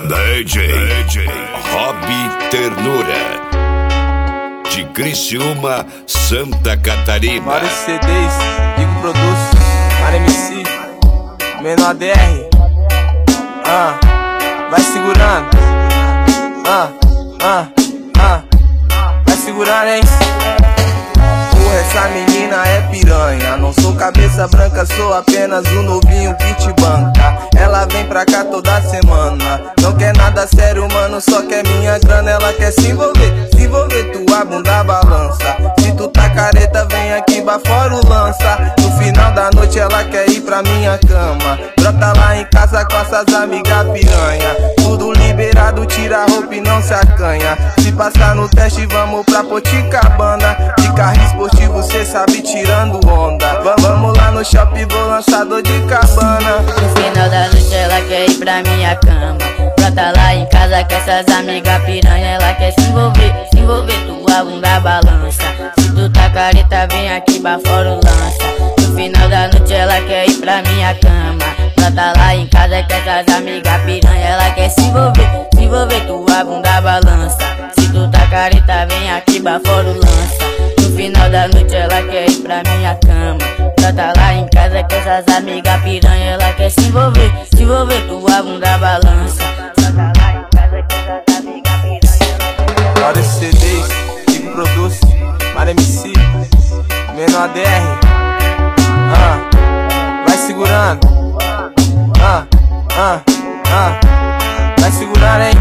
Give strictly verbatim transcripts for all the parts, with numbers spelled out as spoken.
D J, D J Rob Ternura, de Criciúma, Santa Catarina. Vários C Ds, Rico Produz, Mário M C, Menor D R. Ah, vai segurando. Ah, ah, ah, vai segurando, hein? Porra, essa menina é piranha. Não sou cabeça branca, sou apenas um novinho que te banca. Ela vem pra cá toda semana. Não quer nada sério, mano, só quer minha grana. Ela quer se envolver, se envolver, tua bunda balança. Se tu tá careta, vem aqui, bafora o lança. No final da noite ela quer ir pra minha cama. Brota lá em casa com essas amigas piranha. Tudo liberado, tira a roupa e não se acanha. Se passar no teste, vamos pra Poticabana. De carro esportivo, cê sabe, tirando onda. Vamos lá no shopping, vou lançar dor de cabana. No final da noite ela quer ir pra minha cama. Brota lá em casa com essas amigas piranha. Ela quer se envolver, se envolver, tua bunda balança. Se tu tá careta, vem aqui, bafora o lança. No final da noite ela quer ir pra minha cama. Brota lá em casa com essas amigas piranha. Ela quer se envolver, se envolver, tua bunda balança. Se tu tá careta, vem aqui, bafora o lança. No final da noite ela quer ir pra minha cama. Brota lá em casa com essas amigas piranha. Ela quer se envolver, se envolver, tua bunda balança. Brota lá em casa com essas amigas piranha. Vários C Ds, Rico Produz, Mário M C, Menor D R. Ah, vai segurando. Ah, ah, ah, vai segurando, hein?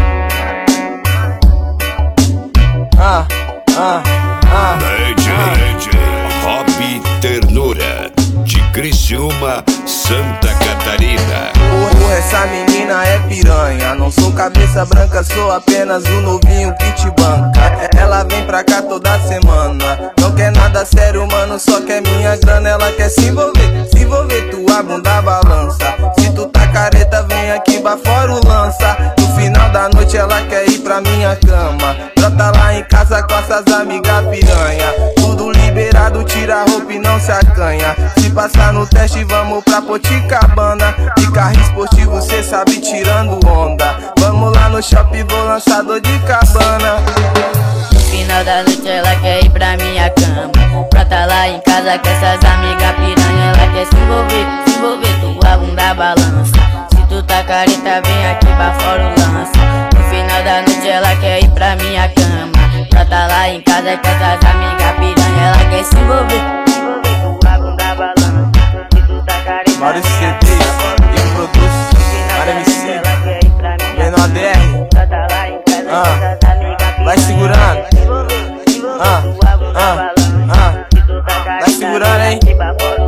Ah, ah, ah. D J, D J Rob Ternura, de Criciúma, Santa Catarina. Porra, essa menina é piranha. Não sou cabeça branca, sou apenas um novinho que te banca. Ela vem pra cá toda semana. Não quer nada sério, mano, só quer minha grana. Ela quer se envolver, se envolver, tua bunda balança. Se tu tá careta, vem aqui, bafora o lança. No final da noite ela quer ir pra minha cama. Brota lá em casa com essas amigas piranha. Tudo liberado, tira a roupa e não se acanha. Se passar no teste, vamos pra Poticabana. De carro esportivo, cê sabe, tirando onda. Vamos lá no shopping, vou lançar dor de cabana. No final da noite ela quer ir pra minha cama. Brota lá em casa com essas amigas piranha. Ela quer se envolver, se envolver, tua bunda balança. Se tu tá careta, vem aqui, bafora o lança. No final da noite ela quer ir pra minha cama. Brota lá em casa com essas amigas piranha. Ela quer se envolver, se envolver, tua bunda balança. Se tu tá careta, Vários C Ds, Rico Produz, Mário M C, Menor D R. Ah, vai segurando. Ah, ah, ah, vai segurando, hein?